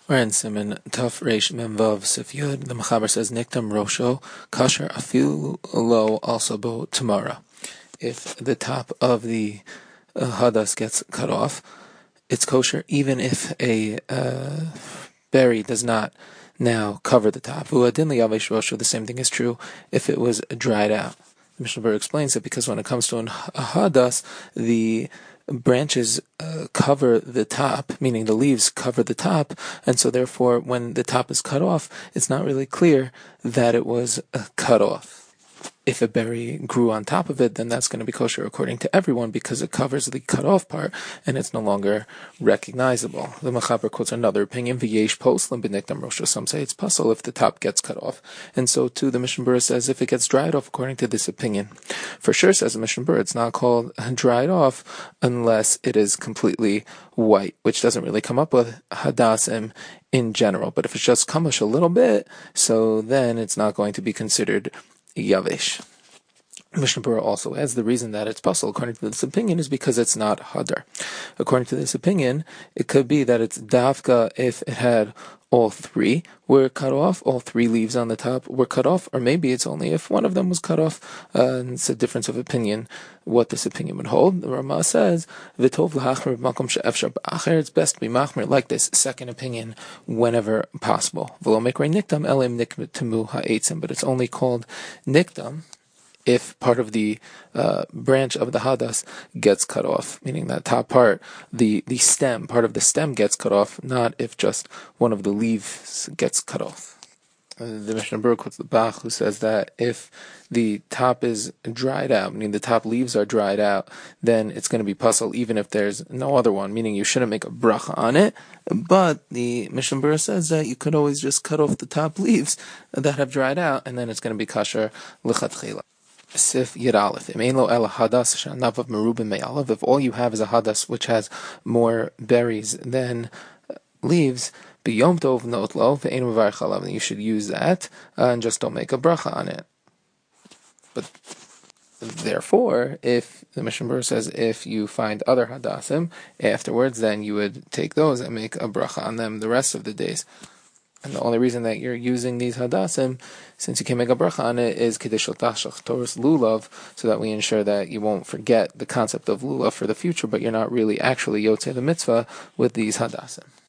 We're in Siman Tuf Reish Mem Vav Sif Yud. The Mechaber says Niktam Rosho Kasher Afilu Lo Also Bo Tomorrow. If the top of the hadas gets cut off, it's kosher even if a berry does not now cover the top. Uadin liyavesh rosho. The same thing is true if it was dried out. The Mishnah Berurah explains that because when it comes to a hadas, the branches cover the top, meaning the leaves cover the top, and so therefore when the top is cut off, it's not really clear that it was cut off. If a berry grew on top of it, then that's going to be kosher according to everyone because it covers the cut off part and it's no longer recognizable. The Mechaber quotes another opinion, V'yesh poslim b'niktam rosho. Some say it's puzzle if the top gets cut off. And so too the Mishnah Berurah says if it gets dried off according to this opinion. For sure, says the Mishnah Berurah, it's not called dried off unless it is completely white, which doesn't really come up with hadasim in general. But if it's just kamash a little bit, so then it's not going to be considered yavesh. Mishnah Berurah also adds the reason that it's puzzle according to this opinion is because it's not hadar. According to this opinion, it could be that it's dafka if it had all three were cut off, all three leaves on the top were cut off, or maybe it's only if one of them was cut off, and it's a difference of opinion what this opinion would hold. The Ramah says, V'tov l'hachmer b'makom she'efshar b'acher, it's best to be machmer like this second opinion whenever possible. V'lo mekrei niktam elim niktemu ha'etzim, but it's only called niktam if part of the branch of the hadas gets cut off, meaning that top part, the stem, part of the stem gets cut off, not if just one of the leaves gets cut off. The Mishnah Berurah quotes the Bach, who says that if the top is dried out, meaning the top leaves are dried out, then it's going to be puzzle even if there's no other one, meaning you shouldn't make a bracha on it. But the Mishnah Berurah says that you could always just cut off the top leaves that have dried out, and then it's going to be kasher l'chatchila. Sif Yiralef. If all you have is a hadas which has more berries than leaves, you should use that and just don't make a bracha on it. But therefore, if the Mishnah Berurah says if you find other hadasim afterwards, then you would take those and make a bracha on them the rest of the days. And the only reason that you're using these hadasim, since you can make a bracha on it, is kedei tashach Torah's lulav, so that we ensure that you won't forget the concept of lulav for the future, but you're not really actually yotzei the mitzvah with these hadasim.